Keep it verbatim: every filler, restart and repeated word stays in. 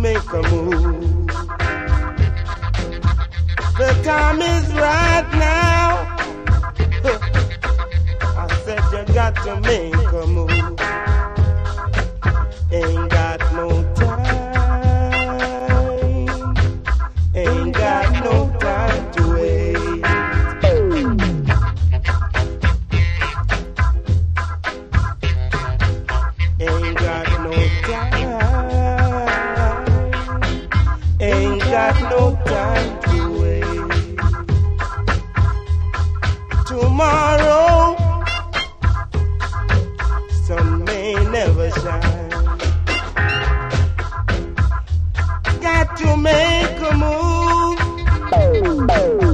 make a move. The time is right now. I said you got to make a move. Ain't got no time. Ain't got no time to wait. Ain't got no time. Ain't got no time to wait. Tomorrow, sun may never shine. Got to make a move.